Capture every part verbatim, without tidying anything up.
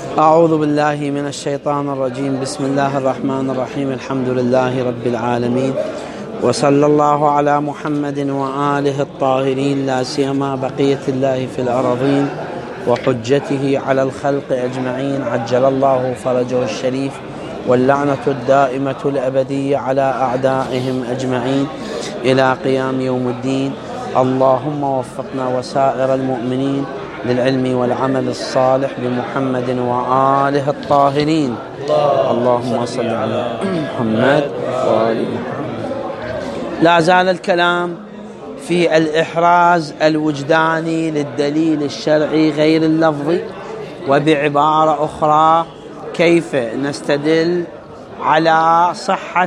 أعوذ بالله من الشيطان الرجيم. بسم الله الرحمن الرحيم. الحمد لله رب العالمين، وصلى الله على محمد وآله الطاهرين، لا سيما بقية الله في الأراضين وحجته على الخلق أجمعين، عجل الله فرجه الشريف، واللعنة الدائمة الأبدية على أعدائهم أجمعين إلى قيام يوم الدين. اللهم وفقنا وسائر المؤمنين للعلم والعمل الصالح بمحمد وآله الطاهرين. اللهم صل على محمد وآل محمد. لا زال الكلام في الإحراز الوجداني للدليل الشرعي غير اللفظي، وبعبارة أخرى كيف نستدل على صحة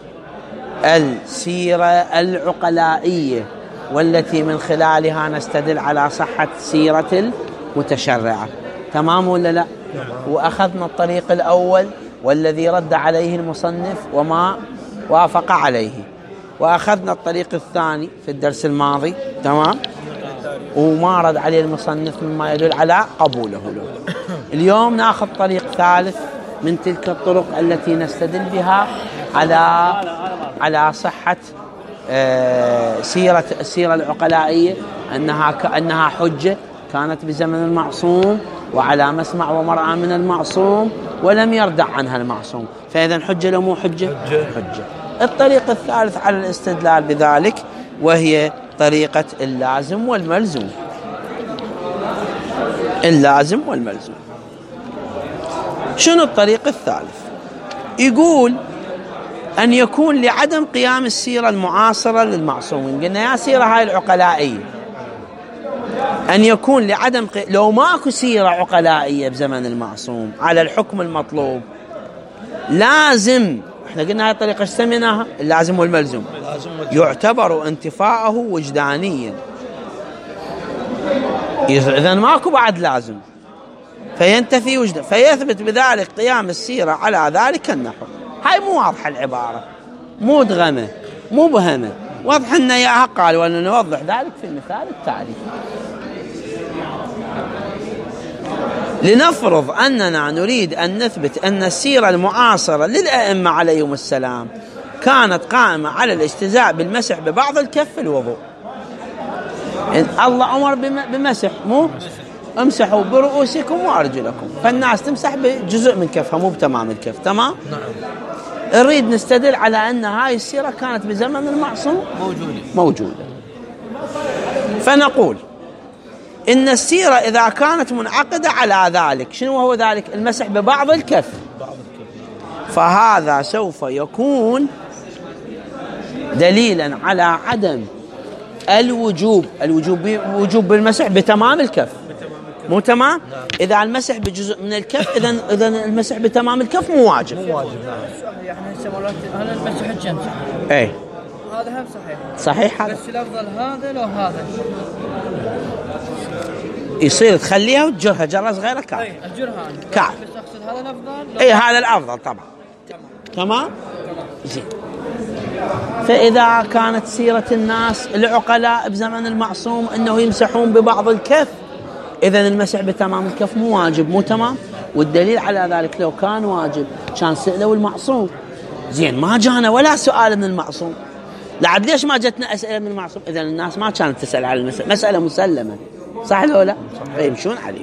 السيرة العقلائية، والتي من خلالها نستدل على صحة سيرة المتشرعة. تمام ولا لا؟ وأخذنا الطريق الأول والذي رد عليه المصنف وما وافق عليه، وأخذنا الطريق الثاني في الدرس الماضي، تمام، وما رد عليه المصنف مما يدل على قبوله له. اليوم ناخذ طريق ثالث من تلك الطرق التي نستدل بها على على صحة آه سيرة السيرة العقلائية، أنها كأنها حجة كانت بزمن المعصوم وعلى مسمع ومرأى من المعصوم ولم يردع عنها المعصوم، فإذا حجة لو مو حجة؟ حجة. الطريق الثالث على الاستدلال بذلك وهي طريقة اللازم والملزوم. اللازم والملزوم. شنو الطريق الثالث؟ يقول أن يكون لعدم قيام السيرة المعاصرة للمعصومين. قلنا يا سيرة هاي العقلائية، أن يكون لعدم قي... لو ماكو سيرة عقلائية بزمن المعصوم على الحكم المطلوب، لازم، احنا قلنا هاي الطريقة ايش سميناها؟ اللازم والملزوم. يعتبر انتفاءه وجدانيا. إذا ماكو بعد لازم فينتفي وجدا، فيثبت بذلك قيام السيرة على ذلك النحو. هاي مو واضحة العبارة، مو دغمة، مو بهمة، واضح لنا إياها. قال ونوضح ذلك في المثال التالي. لنفرض أننا نريد أن نثبت أن السيرة المعاصرة للأئمة عليهم السلام كانت قائمة على الاجتزاء بالمسح ببعض الكف في الوضوء. إن الله أمر بمسح، مو امسحوا برؤوسكم وأرجلكم، فالناس تمسح بجزء من كفها مو بتمام الكف. تمام؟ نعم. نريد نستدل على أن هاي السيرة كانت بزمن المعصوم موجودة موجودة فنقول إن السيرة إذا كانت منعقدة على ذلك، شنو هو ذلك؟ المسح ببعض الكف، فهذا سوف يكون دليلا على عدم الوجوب الوجوب وجوب بالمسح بتمام الكف، مو تمام؟ إذا المسح بجزء من الكف، إذا إذا المسح بتمام الكف مو واجب. مو واجب. يعني هسه مرات هذا المسح الجنس. إيه. هذا هم صحيح. صحيح هذا. بس الأفضل هذا لو هذا. يصير تخليها وتجرها جرة صغيرة كعب. إيه أجرها. كعب. بس أقصد هذا الأفضل. إيه هذا الأفضل طبعا. تمام. تمام؟ زين. فإذا كانت سيرة الناس العقلاء بزمن المعصوم أنه يمسحون ببعض الكف، إذن المسح بتمام الكف مو واجب، مو تمام؟ والدليل على ذلك لو كان واجب كان سئلوا المعصوم. زين، ما جانا ولا سؤال من المعصوم. لعد ليش ما جتنا أسئلة من المعصوم؟ إذن الناس ما كانت تسأل على المسألة، مسألة مسلمة، صح لو لا؟ فيمشون عليه.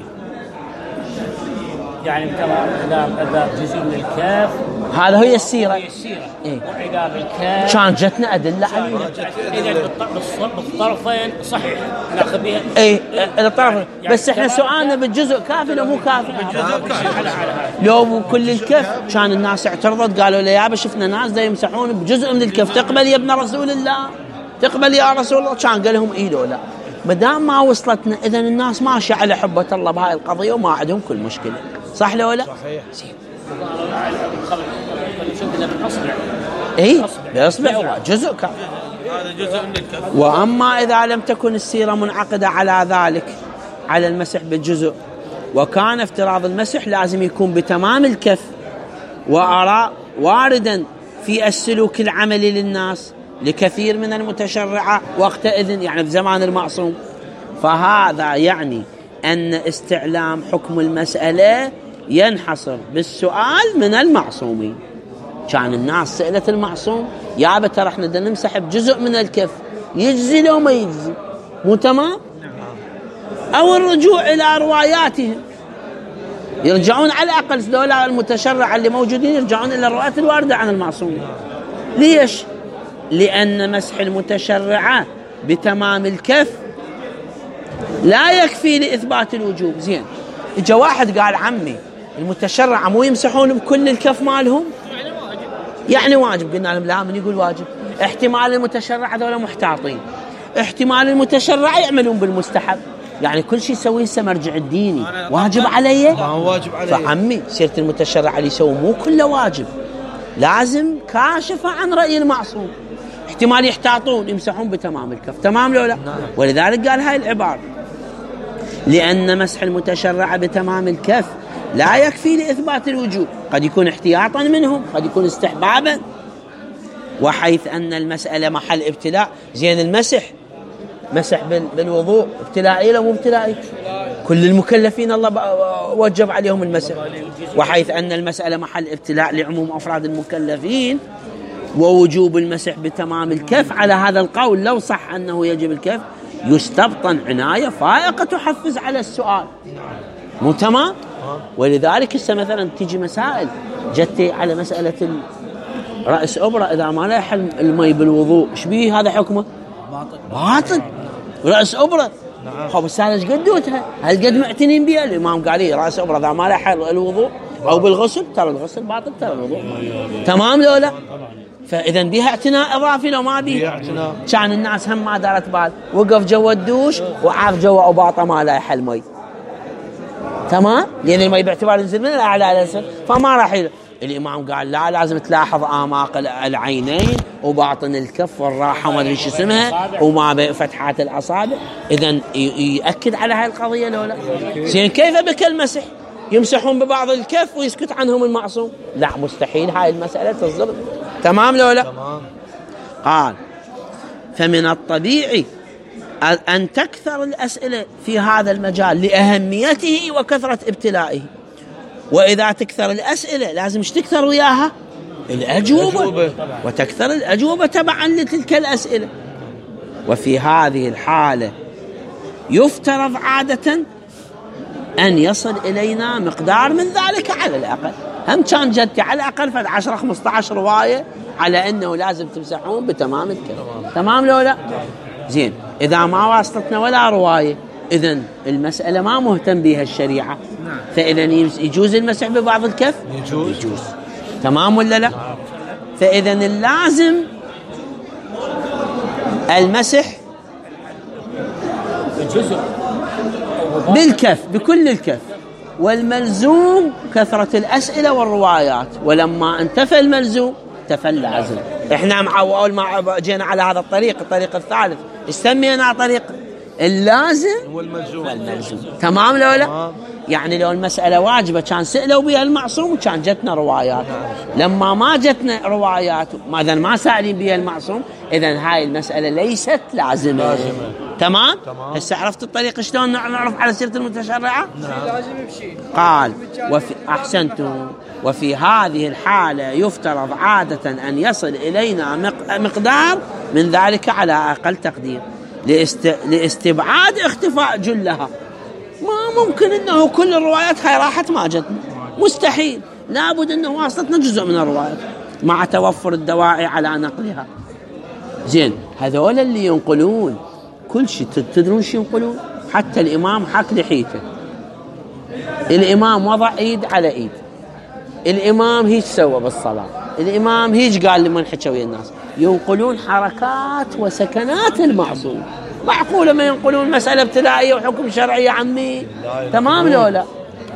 يعني تمام. إذا إذا جزء من الكف هذا هي السيرة. هي السيرة. إيه؟ وعقاب الكف كان جتنا أدلة عليه. إذا بالطرفين صحيح ناخذ بها. إيه الطرف. يعني بس إحنا سؤالنا بالجزء كافي لو مو كافي؟ بالجزء كافي. لو كل الكف كان الناس اعترضت قالوا له يابا شفنا ناس دا يمسحون بجزء من الكف، تقبل يا ابن رسول الله؟ تقبل يا رسول الله؟ كان قال لهم إيه لو لا. مدام ما وصلتنا إذن الناس ماشية على حبة الله بهاي القضية وما عندهم كل مشكلة، صح لو لا؟ صحيح. اي باصبع جزء كافي، هذا جزء من الكف. واما اذا لم تكن السيره منعقده على ذلك على المسح بالجزء، وكان افتراض المسح لازم يكون بتمام الكف، وارى واردا في السلوك العملي للناس لكثير من المتشرعة وقتئذ يعني في زمان المعصوم، فهذا يعني أن استعلام حكم المسألة ينحصر بالسؤال من المعصومين. كان الناس سألت المعصوم يا ترى احنا بدنا نمسح بجزء من الكف، يجزي لو ما يجزي؟ مو تمام؟ أو الرجوع إلى رواياتهم، يرجعون على الأقل ذولا المتشرع اللي موجودين يرجعون إلى الروايات الواردة عن المعصومين. ليش؟ لأن مسح المتشرعة بتمام الكف لا يكفي لإثبات الوجوب. زين، إجا واحد قال عمي المتشرعة مو يمسحون بكل الكف مالهم؟ يعني واجب. قلنا لهم لا، من يقول واجب؟ احتمال المتشرع هذول محتاطين، احتمال المتشرع يعملون بالمستحب، يعني كل شيء يسويه هسه مرجع الديني واجب عليه؟ ما هو واجب عليه. فعمي سيرة المتشرع اللي يسوي مو كله واجب، لازم كاشفة عن رأي المعصوم. احتمال يحتاطون يمسحون بتمام الكف، تمام لو لا؟ ولذلك قال هاي العبارة، لأن مسح المتشرع بتمام الكف لا يكفي لإثبات الوجوب، قد يكون احتياطا منهم، قد يكون استحبابا. وحيث أن المسألة محل ابتلاء. زين، المسح مسح بالوضوء ابتلائي لو مو ابتلائي؟ كل المكلفين الله وجب عليهم المسح. وحيث أن المسألة محل ابتلاء لعموم أفراد المكلفين ووجوب المسح بتمام الكف، على هذا القول لو صح أنه يجب الكف يستبطن عناية فائقة تحفز على السؤال. مو تمام؟ ولذلك هسه مثلا تيجي مسائل جتي على مسألة رأس أبرة إذا ما لا يحل المي بالوضوء، ايش بيه هذا حكمه؟ باطل. باطل رأس أبرة. خب بس هذا ايش قدوتها؟ هل قد معتنين بها؟ الإمام قال لي رأس أبرة إذا ما لا يحل الوضوء أو بالغسل، ترى الغسل باطل، ترى الوضوء تمام لو لا؟ فإذا بها اعتناء إضافي لو ما بيه؟ كان الناس هم ما دارت بال، وقف جوا الدوش وعاف جوا أباطة ما لا يحل مي، تمام؟ لأن المي باعتبار ينزل من الأعلى على الأسفل، فما راح يل... الإمام قال لا، لازم تلاحظ آماق العينين وباطن الكف والراحة ما أدري شو اسمها وما بين فتحات الأصابع. إذن يأكد على هاي القضية لو لا؟ زين، كيف بك المسح؟ يمسحون ببعض الكف ويسكت عنهم المعصوم؟ لا، مستحيل هاي المسألة تصدر. تمام لو لا؟ قال فمن الطبيعي أن تكثر الأسئلة في هذا المجال لأهميته وكثرة ابتلائه. وإذا تكثر الأسئلة لازم تكثر وياها الأجوبة، وتكثر الأجوبة تبعا لتلك الأسئلة. وفي هذه الحالة يفترض عادة أن يصل إلينا مقدار من ذلك على الأقل. هم كان جدتي على الأقل فد عشرة خمسة عشر رواية على أنه لازم تمسحون بتمام الكلام. تمام لو لا؟ زين، إذا ما واصلتنا ولا رواية إذن المسألة ما مهتم بها الشريعة، فإذن يجوز المسح ببعض الكف؟ يجوز, يجوز. تمام ولا لا؟ فإذن اللازم المسح بالكف بكل الكف، والملزوم كثرة الأسئلة والروايات. ولما انتفى الملزوم انتفى اللازم. احنا مع أول ما جينا على هذا الطريق، الطريق الثالث سمينا طريق اللازم والملزوم. والملزوم. تمام لو لا؟ يعني لو المسألة واجبة كان سألوا بها المعصوم وكان جتنا روايات. لما ما جتنا روايات ماذا ما سألين بها المعصوم، إذن هاي المسألة ليست لازمة, لازمة. تمام؟ هسه عرفت الطريق شلون نعرف على سيرة المتشرعة؟ قال وفي أحسنتم وفي هذه الحالة يفترض عادة أن يصل إلينا مقدار من ذلك على أقل تقدير لاست... لاستبعاد اختفاء جلها. ما ممكن أنه كل الروايات هاي راحت ما جتنا، مستحيل، لابد أنه واصلتنا جزء من الروايات مع توفر الدواعي على نقلها. زين، هذول اللي ينقلون كل شيء، تدرون شو ينقلون؟ حتى الإمام حك لحيته، الإمام وضع إيد على إيد، الإمام هيج سوى بالصلاة، الإمام هيج قال لمن حكوا ويا الناس. ينقلون حركات وسكنات المعصوم. معقولة ما ينقلون مسألة ابتدائية وحكم شرعي يا عمي؟ تمام لو لا؟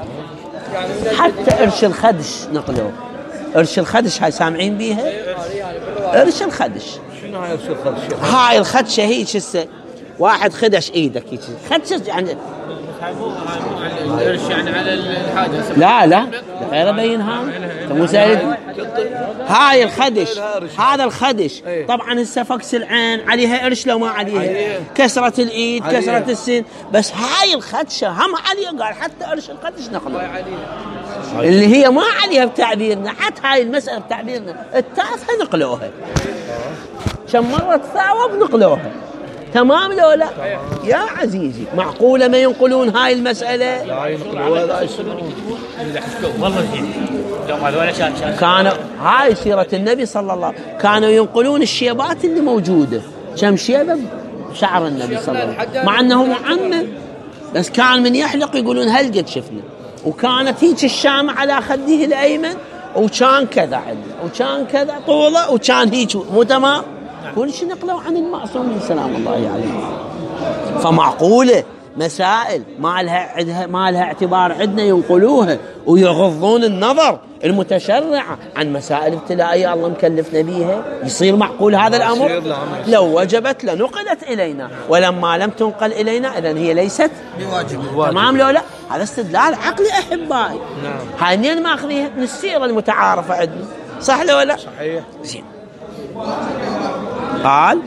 حتى إرش الخدش نقلوه. إرش الخدش هاي سامعين بيها؟ إرش الخدش شنو هاي إرش الخدش؟ هاي الخدشة هي شسه واحد خدش إيدك هيك خدش يعني الإرش يعني على الحاجة. لا لا غير بين هام مو سهل. هاي الخدش، هذا الخدش طبعا هسه فكس العين عليها قرش لو ما عليها، كسرة الايد كسرة السن، بس هاي الخدشة هم عليها، قال حتى قرش الخدش نقله اللي هي ما عليها بتعبيرنا، حتى هاي المسألة بتعبيرنا التافهة نقلوها، كم مرة تثاوب نقلوها، تمام لو لا؟ يا عزيزي معقولة ما ينقلون هاي المسألة؟ لا ينقلون ولا يسلمون والله كانوا هاي سيرة النبي صلى الله عليه وسلم، كانوا ينقلون الشيبات اللي موجودة، كم شيبة شعر النبي صلى الله عليه وسلم، مع أنه معمم بس كان من يحلق يقولون هل قد شفنا، وكانت هيك الشامة على خديه الأيمن، وكان كذا عنده، وكان كذا طوله، وكان هيك، مو تمام؟ كل شيء نقلوا عن المعصومين سلام الله عليه. فمعقولة مسائل ما لها ما لها اعتبار عندنا ينقلوها ويغضون النظر المتشرعة عن مسائل ابتلائية الله مكلفنا بيها؟ يصير معقول هذا الأمر؟ لو وجبت لنقلت إلينا، ولما لم تنقل إلينا إذن هي ليست بواجب. تمام لو لا؟ هذا استدلال عقلي أحبائي. نعم. هاي منين ماخذيها؟ من السيرة المتعارفة عندنا، صح لو لا؟ صحيح. زين. قال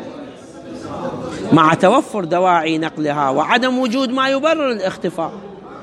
مع توفر دواعي نقلها وعدم وجود ما يبرر الاختفاء.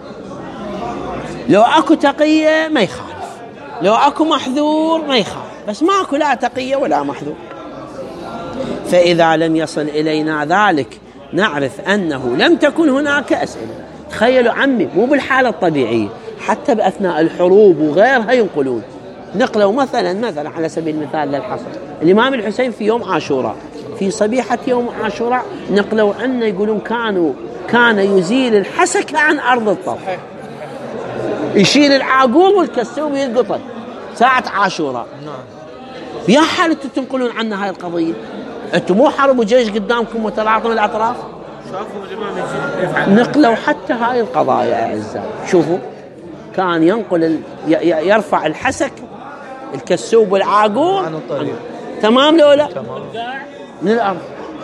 لو اكو تقية ما يخالف، لو اكو محذور ما يخالف، بس ماكو لا تقية ولا محذور. فإذا لم يصل إلينا ذلك نعرف أنه لم تكن هناك أسئلة. تخيلوا عمي مو بالحالة الطبيعية، حتى بأثناء الحروب وغيرها ينقلون. نقلوا مثلا مثلا على سبيل المثال للحصر الإمام الحسين في يوم عاشوراء، في صبيحة يوم عاشوراء نقلوا عنه يقولون كانوا كان يزيل الحسك عن أرض الطرف، يشيل العاقول والكسوب يلقطه ساعة عاشوراء. يا حال انتم تنقلون عنا هاي القضية؟ انتم مو حرب وجيش قدامكم متلاطم الأطراف؟ شافوا الإمام يفعل. نقلوا حتى هاي القضايا يا أعزائي. شوفوا كان ينقل ال... يرفع الحسك الكسوب والعاقول عن الطريق. تمام لو لا؟ تمام. من الأرض.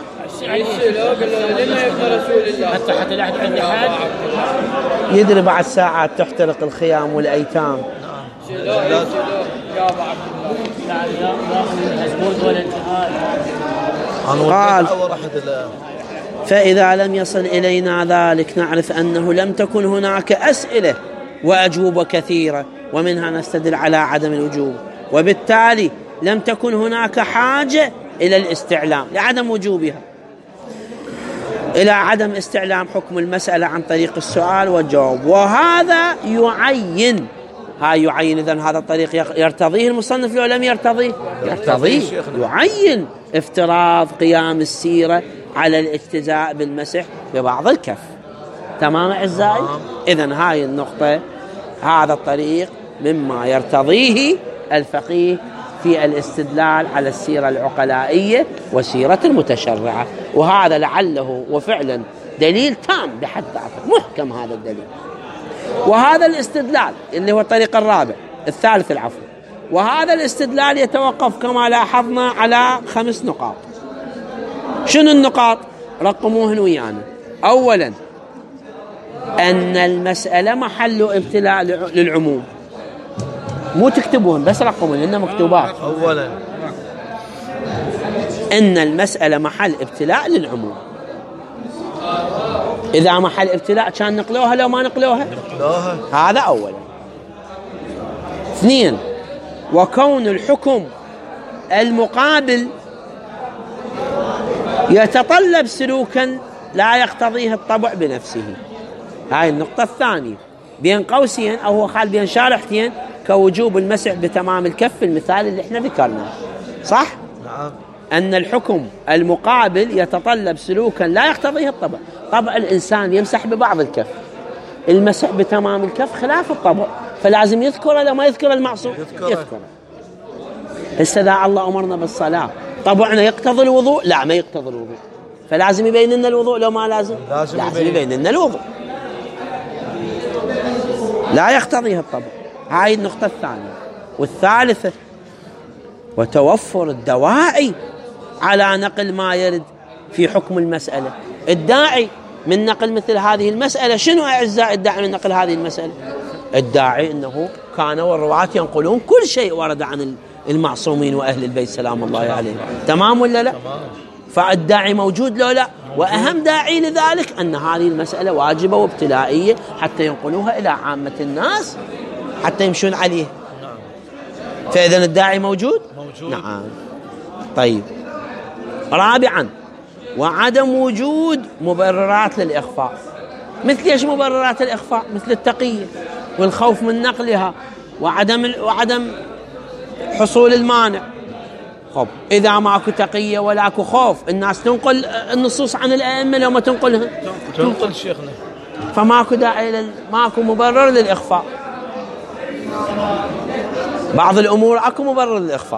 حتى حتى لا أحد عندي حد يدري بعد ساعات تحترق الخيام والأيتام. قال فإذا لم يصل إلينا ذلك نعرف أنه لم تكن هناك أسئلة وأجوبة كثيرة، ومنها نستدل على عدم الوجوب، وبالتالي لم تكن هناك حاجة إلى الاستعلام لعدم وجوبها، إلى عدم استعلام حكم المسألة عن طريق السؤال والجواب. وهذا يعين هاي يعين إذن هذا الطريق يرتضيه المصنف لو لم يرتضيه؟ يرتضيه، يعين افتراض قيام السيرة على الاجتزاء بالمسح ببعض الكف. تمام أعزائي؟ إذن هاي النقطة، هذا الطريق مما يرتضيه الفقيه في الاستدلال على السيرة العقلائية وسيرة المتشرعة، وهذا لعله وفعلا دليل تام بحد ذاته، محكم هذا الدليل. وهذا الاستدلال اللي هو الطريق الرابع الثالث العفو، وهذا الاستدلال يتوقف كما لاحظنا على خمس نقاط. شنو النقاط؟ رقموهن ويانا. أولا أن المسألة محل ابتلاء للعموم، مو تكتبوهن بس رقموهن لأنها مكتوبات. أولا أن المسألة محل ابتلاء للعموم. إذا محل ابتلاء كان نقلوها لو ما نقلوها؟ نقلوها. هذا أولا. اثنين وكون الحكم المقابل يتطلب سلوكا لا يقتضيه الطبع بنفسه. هاي النقطة الثانية بين قوسين أو هو خال بين شارحتين كوجوب المسح بتمام الكف المثال اللي احنا ذكرناه، صح؟ نعم. أن الحكم المقابل يتطلب سلوكا لا يقتضيه الطبع. طبع الإنسان يمسح ببعض الكف، المسح بتمام الكف خلاف الطبع، فلازم يذكره لو ما يذكر المعصوم يذكره, يذكره. هسه إذا الله أمرنا بالصلاة طبعنا يقتضي الوضوء؟ لا ما يقتضي الوضوء، فلازم يبين لنا الوضوء لو ما لازم؟ لازم, لازم يبين لنا الوضوء، لا يقتضيه الطبع. هاي النقطة الثانية. والثالثة وتوفر الدواعي على نقل ما يرد في حكم المسألة. الداعي من نقل مثل هذه المسألة شنو أعزائي؟ الداعي من نقل هذه المسألة الداعي أنه كانوا الرواة ينقلون كل شيء ورد عن المعصومين وأهل البيت سلام الله عليهم. تمام ولا لا؟ فالداعي موجود لو لا. وأهم داعي لذلك أن هذه المسألة واجبة وابتلائية حتى ينقلوها إلى عامة الناس حتى يمشون عليه. فإذا الداعي موجود؟ موجود. نعم. طيب، رابعا وعدم وجود مبررات للإخفاء. مثل ايش مبررات الإخفاء؟ مثل التقية والخوف من نقلها وعدم وعدم حصول المانع. خب إذا ماكو تقية ولا اكو خوف الناس تنقل النصوص عن الأئمة لو ما تنقلها تنقل شيخنا، فماكو داعي لل... ماكو مبرر للإخفاء. بعض الأمور اكو مبرر للإخفاء،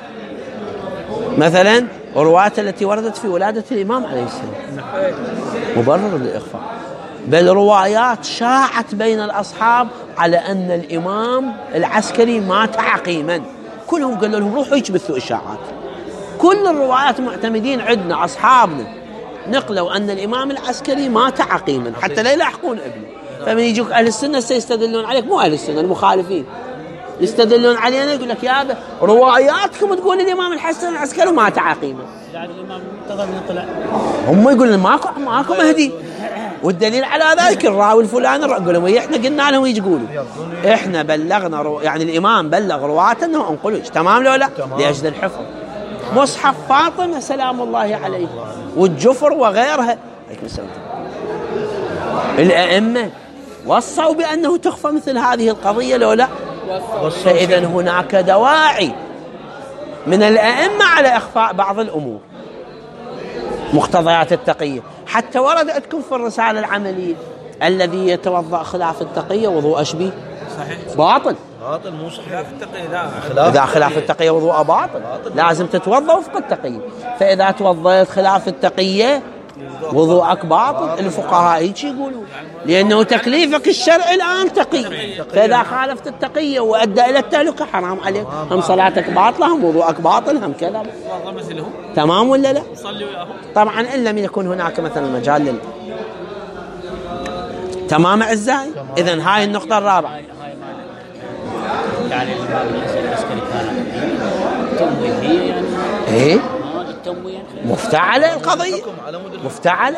مثلا الرواية التي وردت في ولادة الإمام عليه السلام مبرر للإخفاء، بل روايات شاعت بين الأصحاب على أن الإمام العسكري مات عقيما، كلهم قالوا لهم روحوا يجبثوا إشاعات. كل الروايات معتمدين عندنا أصحابنا نقلوا أن الإمام العسكري مات عقيما حتى لا يلاحقون ابنه. فمن يجوك أهل السنة سيستدلون عليك، مو أهل السنة المخالفين يستدلون علينا، يقول لك يا رواياتكم تقول الإمام الحسن العسكري مات عقيما، بعد الإمام منتظر من طلع. هم يقولون ماكو ماكو مهدي، والدليل على ذلك الراوي الفلاني يقول لهم احنا قلنا لهم يقولوا احنا بلغنا رو... يعني الامام بلغ رواه انه انقلوا. تمام لو لا؟ لاجل الحفظ. مصحف فاطمه سلام الله عليه والجفر وغيرها عليكم السلام، الائمه وصوا بانه تخفى مثل هذه القضيه لو لا؟ فاذا هناك دواعي من الائمه على اخفاء بعض الامور، مقتضيات التقية. حتى ورد عندكم في الرسالة العملية الذي يتوضأ خلاف التقية وضوء أشبيه صحيح باطل، باطل مو صحيح. خلاف التقية لا، إذا خلاف التقية وضوء باطل لازم تتوضأ وفق التقية. فإذا توضأت خلاف التقية وضوءك باطل. الفقهاء هيك يقولون، لأنه تكليفك الشرعي الآن تقي، فإذا خالفت التقية وأدى إلى التهلكة حرام عليك، هم صلاتك باطلة هم وضوءك باطل هم كذا. تمام ولا لا؟ طبعا إن لم يكن هناك مثلا مجال لل... تمام أعزائي. إذن هاي النقطة الرابعة. يعني العسكري كان تمويه هي يعني إيه التمويه مفتعلة القضية، مفتعلة.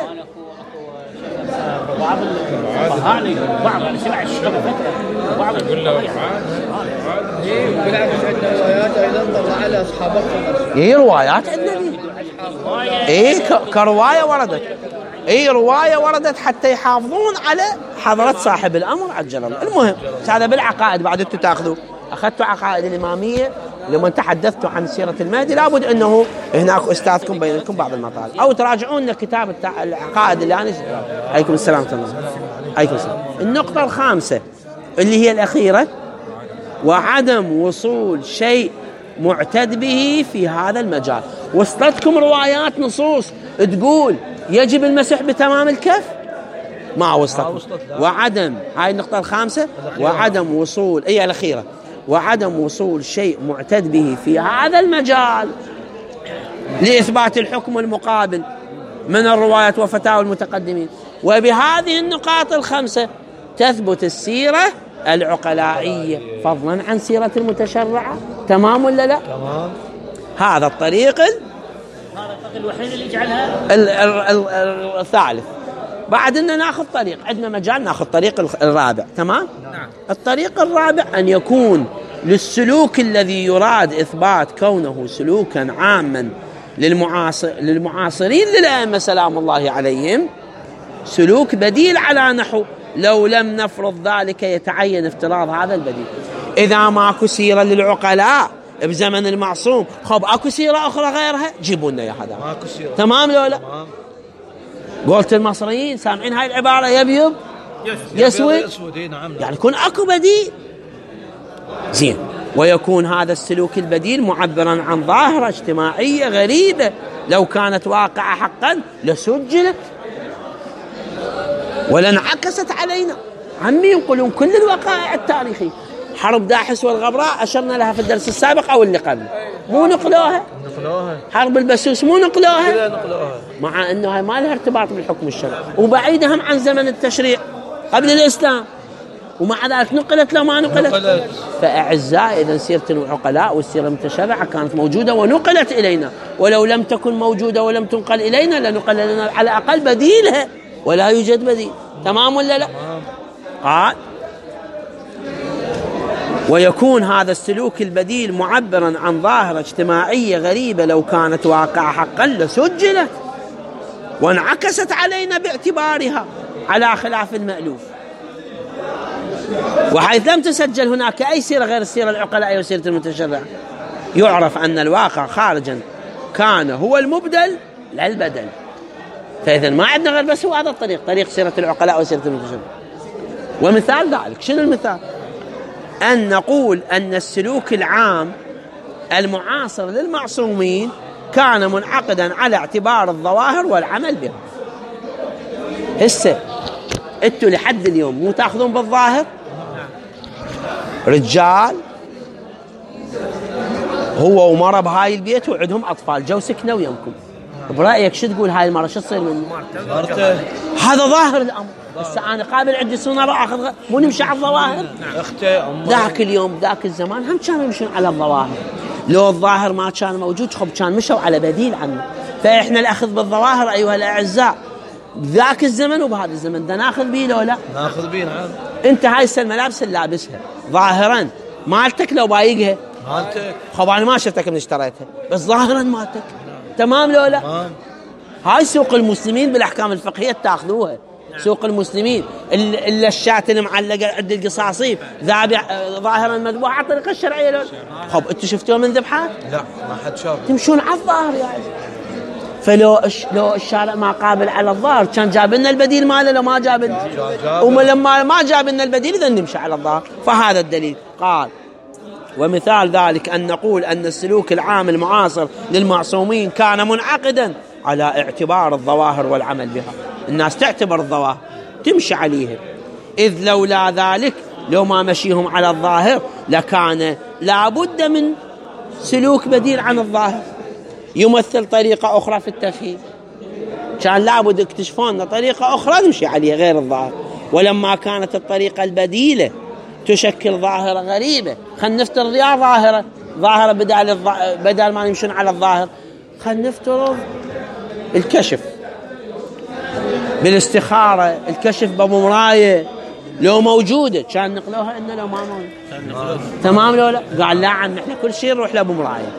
بعض الفقهاء بعض انا سمع الشباب فتره بعض يقول له بالعكس عندنا روايات ايضا طلع على اصحابكم. اي روايات عندنا، اي كروايه وردت، اي روايه وردت حتى يحافظون على حضره صاحب الامر عجل الله. المهم هذا بالعقائد، بعد انتم تاخذوا اخذتوا عقائد الاماميه لما تحدثتوا عن سيره المهدي لابد انه هناك استاذكم بين لكم بعض المطالب او تراجعون كتاب العقائد اللي انا. عليكم السلام ورحمه الله. عليكم السلام. النقطه الخامسه اللي هي الاخيره، وعدم وصول شيء معتد به في هذا المجال. وصلتكم روايات نصوص تقول يجب المسح بتمام الكف؟ ما وصلتكم. وعدم، هاي النقطة الخامسة، وعدم وصول اي الأخيرة، وعدم وصول شيء معتد به في هذا المجال لإثبات الحكم المقابل من الروايات وفتاوى المتقدمين. وبهذه النقاط الخمسة تثبت السيرة العقلائية فضلا عن سيرة المتشرعة. تمام ولا لا؟ تمام. هذا الطريق ال... هذا الطريق الوحيد اللي يجعلها ال... ال... ال... الثالث. بعد أن نأخذ طريق، عندنا مجال نأخذ طريق الرابع. تمام؟ نعم. الطريق الرابع أن يكون للسلوك الذي يراد إثبات كونه سلوكا عاما للمعاصر للمعاصرين للأئمة سلام الله عليهم سلوك بديل، على نحو لو لم نفرض ذلك يتعين افتراض هذا البديل. إذا ماكو سيرة للعقلاء بزمن المعصوم، خب أكو سيرة أخرى غيرها جيبوا لنا يا هذا. ماكو سيرة. تمام لو لا؟ تمام. قلت المصريين سامعين هاي العبارة يبيض يسود، يعني يكون أكو بديل زين، ويكون هذا السلوك البديل معبرا عن ظاهرة اجتماعية غريبة لو كانت واقعة حقا لسجلت ولانعكست علينا. عمي ينقلون كل الوقائع التاريخية. حرب داحس والغبراء أشرنا لها في الدرس السابق أو اللي قبل، مو نقلوها؟ نقلوها. حرب البسوس مو نقلوها؟ نقلوها، مع أنه هاي ما لها ارتباط بالحكم الشرعي وبعيدهم عن زمن التشريع قبل الإسلام، ومع ذلك نقلت لو ما نقلت, نقلت. فأعزاء إذا سيرة العقلاء والسيرة المتشرعة كانت موجودة ونقلت إلينا، ولو لم تكن موجودة ولم تنقل إلينا لنقل لنا على الأقل بديلها، ولا يوجد بديل. تمام ولا لا؟ قال ويكون هذا السلوك البديل معبرا عن ظاهرة اجتماعية غريبة لو كانت واقعة حقا لسجلت وانعكست علينا باعتبارها على خلاف المألوف. وحيث لم تسجل هناك أي سيرة غير السيرة العقلاء وسيرة المتشرعة يعرف أن الواقع خارجا كان هو المبدل لا البدل. فإذا ما عندنا غير بس هو هذا الطريق، طريق سيرة العقلاء وسيرة المتشرعة. ومثال ذلك شنو المثال؟ أن نقول أن السلوك العام المعاصر للمعصومين كان منعقدا على اعتبار الظواهر والعمل بها. هسه انتوا لحد اليوم مو تاخذون بالظاهر؟ رجال هو ومرة بهاي البيت وعندهم أطفال جو سكنوا ويمكم، برأيك شو تقول هاي المرة شو تصير منه؟ هذا ظاهر الأمر. بس أنا قابل عندي سنة أخذ مو نمشي على الظواهر. ذاك اليوم ذاك الزمان هم كانوا يمشون على الظواهر، لو الظاهر ما كان موجود خب كان مشوا على بديل عنه. فإحنا الأخذ بالظواهر أيها الأعزاء ذاك الزمن وبهذا الزمن ده ناخذ بيه لو لا؟ ناخذ بيه نعم. أنت هاي الملابس اللي لابسها ظاهرا مالتك لو بايقها مالتك، خب أنا ما شفتك من اشتريتها بس ظاهرا مالتك. تمام لو لا؟ تمام. هاي سوق المسلمين بالأحكام الفقهية تاخذوها. سوق المسلمين إلا الشاة المعلقة عند القصاصين ذابح ظاهرا مذبوحة على الطريقة الشرعية لو خب أنتوا شفتوها من ذبحات؟ لا ما حد شاف. تمشون على الظاهر يا عزيزي. فلو إش لو الشارع ما قابل على الظاهر كان جاب لنا البديل ماله لو ما جاب لنا، ولما ما جاب لنا البديل إذا نمشي على الظاهر. فهذا الدليل. قال ومثال ذلك أن نقول أن السلوك العام المعاصر للمعصومين كان منعقدا على اعتبار الظواهر والعمل بها. الناس تعتبر الظواهر تمشي عليها، إذ لولا ذلك لو ما مشيهم على الظاهر لكان لابد من سلوك بديل عن الظاهر يمثل طريقة أخرى في التفهيم. كان لابد اكتشفون طريقة أخرى نمشي عليها غير الظاهر. ولما كانت الطريقة البديلة تشكل ظاهرة غريبة، خلينا نفترض يا ظاهرة ظاهرة بدل الظ... بدل ما نمشون على الظاهر خلينا نفترض الكشف بالاستخارة، الكشف بمراية لو موجودة كان نقلوها إنه لو ما موجودة. تمام لو لا؟ قال لا عم احنا كل شيء نروح له بمراية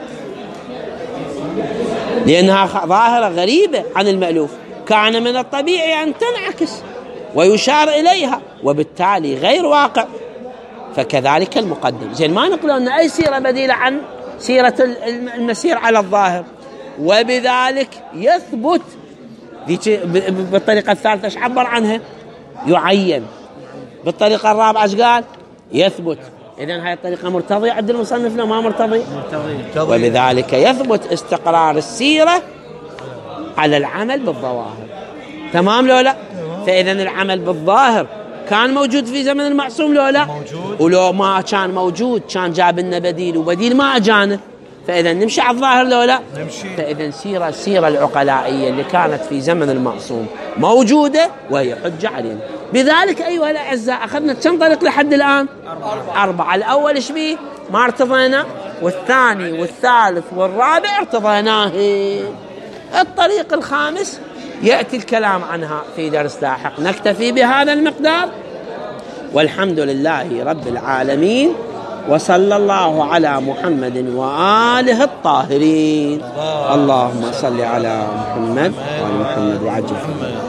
لأنها ظاهرة غريبة عن المألوف، كان من الطبيعي أن تنعكس ويشار إليها وبالتالي غير واقع. فكذلك المقدم زين ما نقول أن أي سيرة بديلة عن سيرة المسير على الظاهر، وبذلك يثبت بالطريقة الثالثة ايش عبر عنها؟ يعين. بالطريقة الرابعة ايش قال؟ يثبت. إذن هاي الطريقة مرتضية عند المصنف لو ما مرتضية؟ مرتضية. وبذلك يثبت استقرار السيرة على العمل بالظواهر. تمام لو لا؟ فإذن العمل بالظاهر كان موجود في زمن المعصوم لو لا؟ موجود. ولو ما كان موجود كان جاب لنا بديل وبديل ما أجانا، فإذا نمشي على الظاهر لو لا؟ نمشي. فإذا سيرة السيرة العقلائية اللي كانت في زمن المعصوم موجودة وهي حجة علينا. بذلك أيها الأعزاء أخذنا كم طريق لحد الآن؟ أربعة. أربعة. الأول إيش بيه؟ ما ارتضينا، والثاني والثالث والرابع ارتضيناه. الطريق الخامس يأتي الكلام عنها في درس لاحق. نكتفي بهذا المقدار والحمد لله رب العالمين، وصلى الله على محمد وآله الطاهرين. اللهم صل على محمد وعلى محمد وعجل.